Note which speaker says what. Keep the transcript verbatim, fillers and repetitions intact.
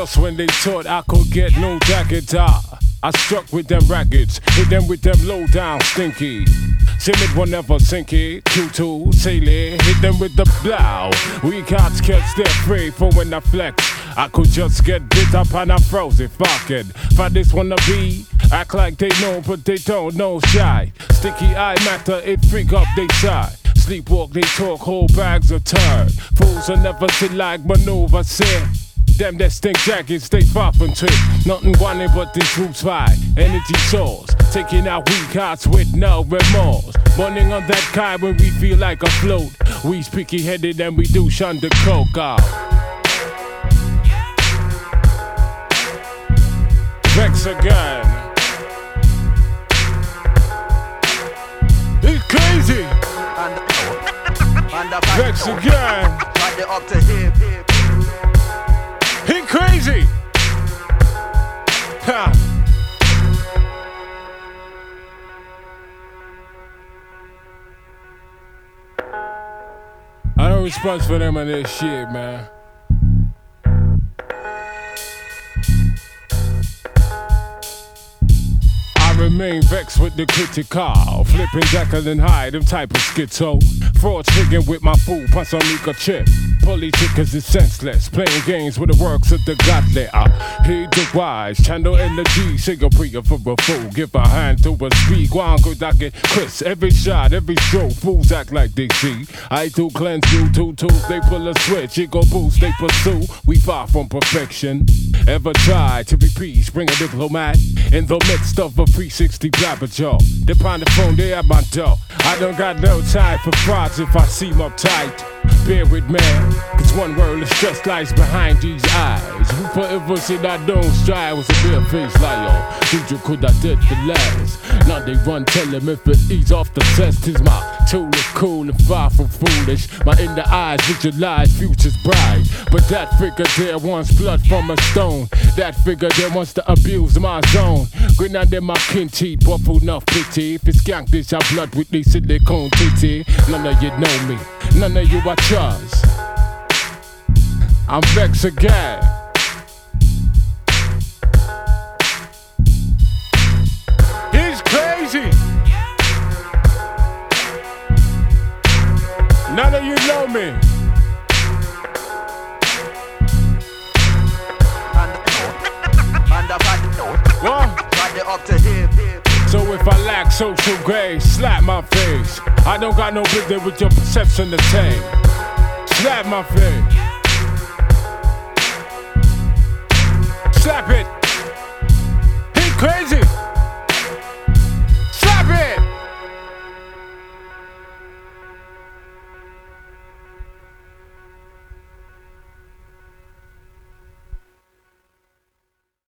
Speaker 1: Just when they thought I could get no jacket, I, I struck with them rackets, hit them with them low down stinky. Timid one never sinky, Q two, sailor, hit them with the blow. We cats catch their prey for when I flex. I could just get bit up and I froze it, fuck it. For this wanna be, act like they know but they don't know shy. Sticky eye matter, it freak up they side. Sleepwalk, they talk whole bags of turd. Fools are never to like maneuver, sin. Them that stink jackets, they far from trip. Nothing wanted but these troops fight. Energy source, taking out weak hearts with no remorse. Running on that kind when we feel like a float. We spiky headed and we do shun the coke out. Vex again. It's crazy. Vex again.
Speaker 2: Up to hip, hip.
Speaker 1: He crazy. Ha. I don't respond for them on this shit, man. I remain vexed with the critical, flipping Jekyll and Hyde, them type of schizo. Fraud triggering with my fool, plus on Mika chip. Politicers is senseless, playing games with the works of the godly. I heed the wise, channel energy, sing a prayer for a fool. Give a hand to a speak, one good I get Chris. Every shot, every stroke, fools act like they see. I do cleanse you, two tools, they pull a switch, it go boost, they pursue. We far from perfection. Ever try to be peace, bring a diplomat in the midst of a three sixty blabber jaw. They on the phone, they at my door. I don't got no time for frauds if I seem uptight. Bear with me, cause one world is just lies behind these eyes. Who forever said I don't strive was a bare-faced liar. Dude, you could I did the last. Now they run, tell him if it ease off the test. Is my tool is cool and far from foolish. My in the eyes visualize future's bright. But that figure there wants blood from a stone. That figure there wants to abuse my zone. Grin under my kin teeth, buffalo enough pity. If it's skank this, I blood with these silicone titty. None of you know me, none of you I trust. I'm vexed again. He's crazy. None of you know me. What?
Speaker 2: Up to hip, hip.
Speaker 1: So if I lack social grace, slap my face. I don't got no business with your perception to take. Slap my face. Slap it.